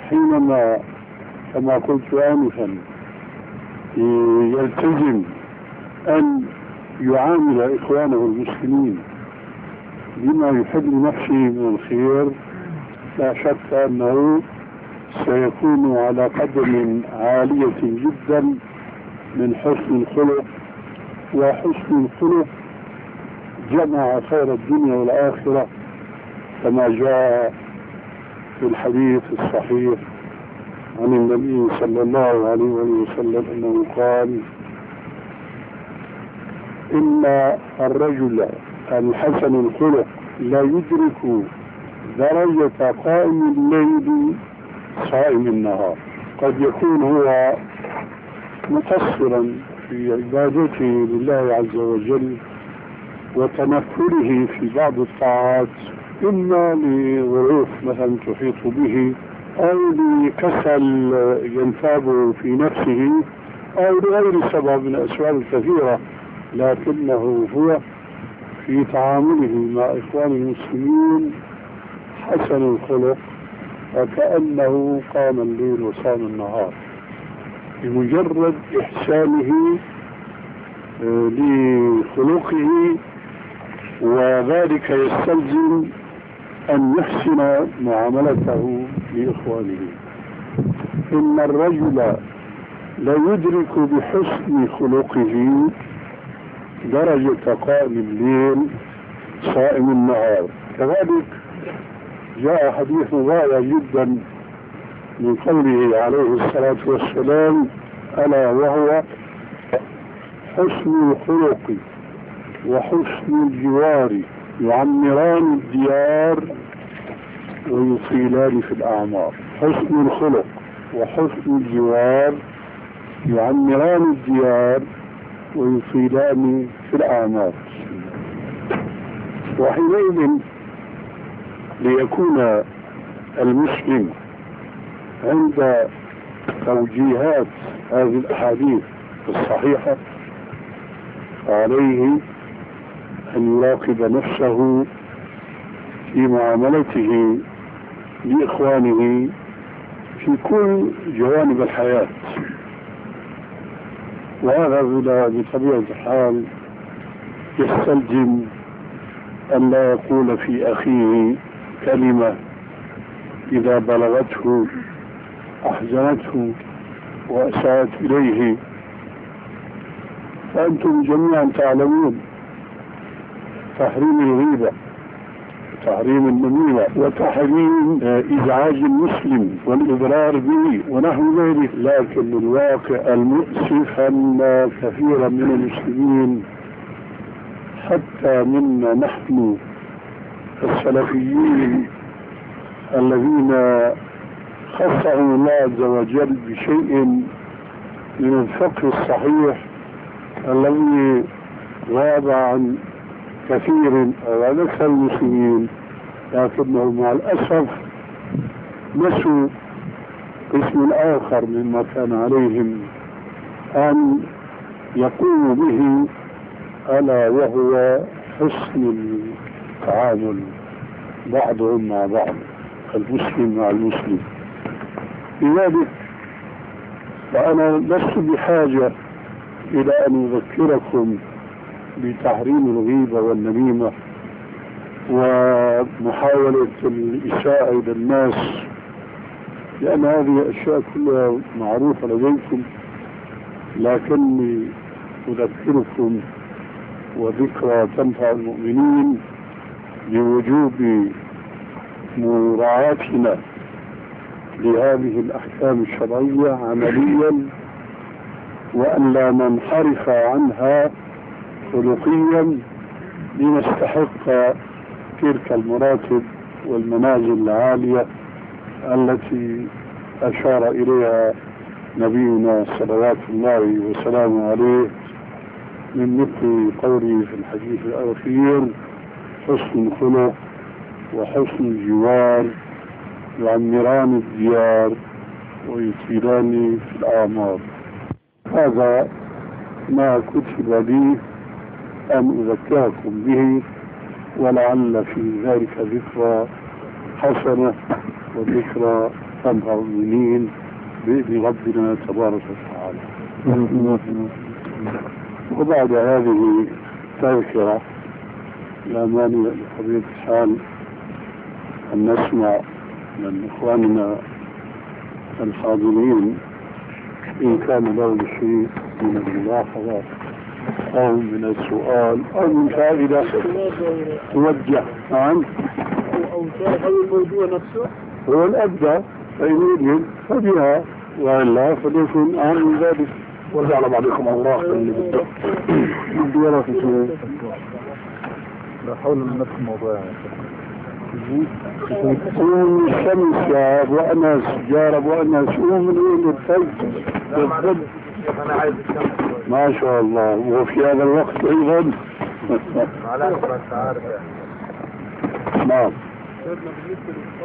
حينما كما قلت آنفا يلتزم أن يعامل إخوانه المسلمين بما يحب لنفسه من الخير، لا شك أنه سيكون على قدم عالية جدا من حسن الخلق. وحسن الخلق جمع خير الدنيا والآخرة كما جاء في الحديث الصحيح عن النبي صلى الله عليه وسلم أنه قال: إن الرجل الحسن الخلق لا يدرك درجة قائم الليل صائم النهار. قد يكون هو مقصرا في عبادته لله عز وجل وتنفله في بعض الطاعات، إما لظروف مثلا تحيط به، أو لكسل ينتابه في نفسه، أو لغير سبب من الأسباب الكثيرة، لكنه هو في تعامله مع إخوان المسلمين حسن الخلق وكأنه قام الليل وصام النهار بمجرد إحسانه لخلقه. وذلك يستلزم أن يحسن معاملته لإخوانه. إن الرجل لا يدرك بحسن خلقه درجة قائم الليل صائم النهار. كذلك جاء حديث رائع جدا من قوله عليه الصلاة والسلام: ألا وهو حسن الخلق وحسن الجوار يعمران الديار ويطيلان في الأعمار. حسن الخلق وحسن الجوار يعمران الديار ويطيلان في الأعمار. وحينئذ ليكون المسلم عند توجيهات هذه الأحاديث الصحيحة عليه أن يراقب نفسه في معاملته لإخوانه في كل جوانب الحياة. وهذا بطبيعة الحال يستلزم أن لا يقول في أخيه كلمة إذا بلغته أحزنته وأساءت إليه. فأنتم جميعا تعلمون تحريم الغيبة وتحريم النميمة وتحريم إزعاج المسلم والإضرار به ونحو ذلك. لكن الواقع المؤسف أن كثيرا من المسلمين حتى منا نحن السلفيين الذين خصهم الله عز وجل بشيء من الفقه الصحيح الذي غاب عن كثير أو عن أكثر المسلمين، لكنهم مع الأسف نسوا قسم آخر مما كان عليهم أن يقوموا به، ألا وهو حسن التعامل بعضهم مع بعض، المسلم مع المسلم. لذلك فأنا لست بحاجة إلى أن أذكركم بتحريم الغيبة والنميمة ومحاولة الإساءة إلى الناس، لأن هذه الأشياء كلها معروفة لديكم، لكني أذكركم وذكرى تنفع المؤمنين بوجوب مراعاتنا لهذه الأحكام الشرعية عمليا، وأن لا ننحرف عنها خلقيا لنستحق تلك المراتب والمنازل العالية التي أشار إليها نبينا صلوات الله وسلامه عليه، من مثل قوله في الحديث الأخير: حسن الخلق وحسن الجوار يعمران الديار ويطيلان في الأعمار. هذا ما كتب لي أن أذكركم به، ولعل في ذلك ذكرى حسنة وذكرى المؤمنين بإذن ربنا تبارك وتعالى. وبعد هذه التذكرة لا مانع بطبيعة الحال أن نسمع من إخواننا الحاضرين إن كان له شيء من الملاحظة أو من السؤال أو من فائدة توجه عن أو شرح الموضوع نفسه هو الأبدى فإن يجب فبها وإلا فليكن أهم من ذلك. وارجع على بعضكم أوراق اللي بدي أرى في شيء لا حول من نفس الموضوع يعني. يكون الشمس وأنا سجارة وأنا شو من وين الثلج أنا عايز الشمس ما شاء الله. وفي هذا الوقت أيضا على أسرع عارف يعني. نعم.